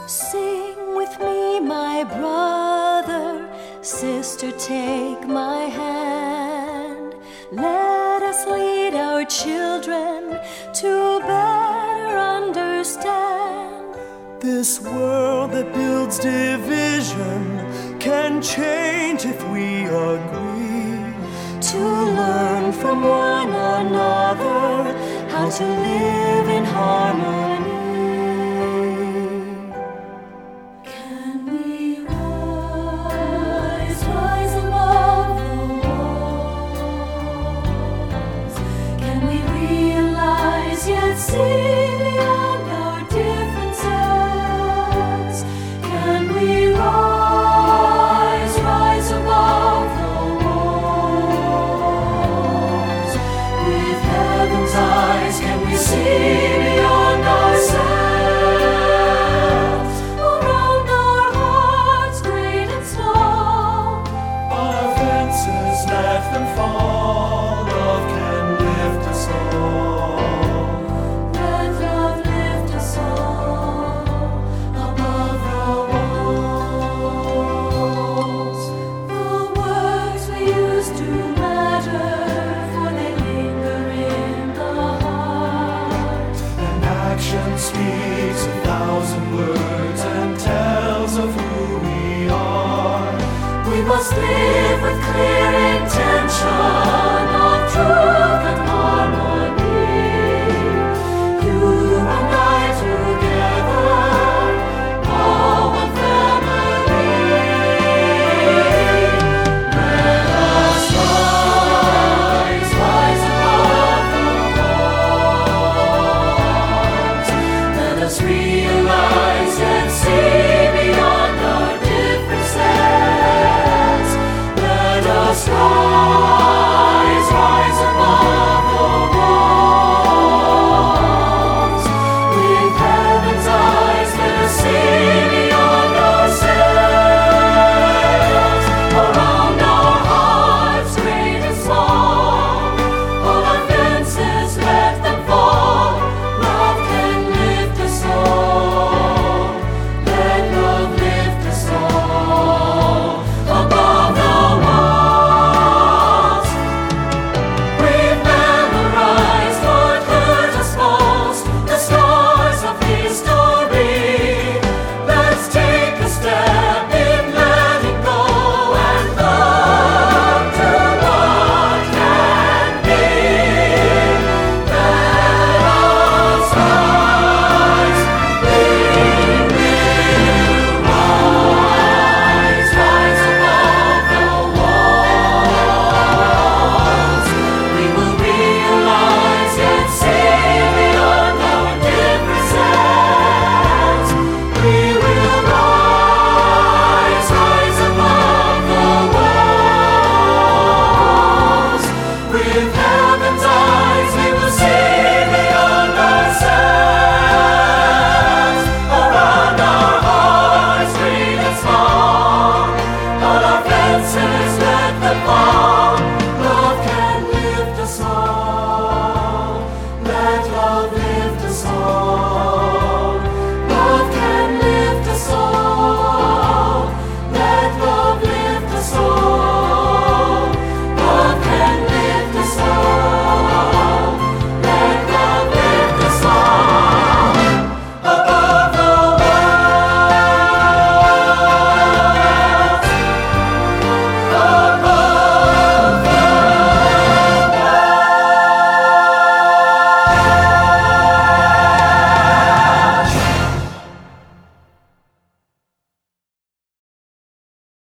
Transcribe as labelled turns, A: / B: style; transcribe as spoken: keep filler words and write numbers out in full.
A: Sing with me, my brother, sister, take my hand. Let us lead our children to better understand.
B: This world that builds division can change if we agree
A: to learn from one another how to live in harmony. Can we rise, rise above the walls? Can we realize yet see beyond our differences? Can we rise, rise above the walls? With heaven's eyes, can we see beyond ourselves? Around our hearts, great and small,
B: our fences, let them fall. Love can lift us all.
A: let love lift us all above the walls. The words we use do matter, for they linger in the heart.
B: And action speaks a thousand words and tells of who we are.
A: We must live with clear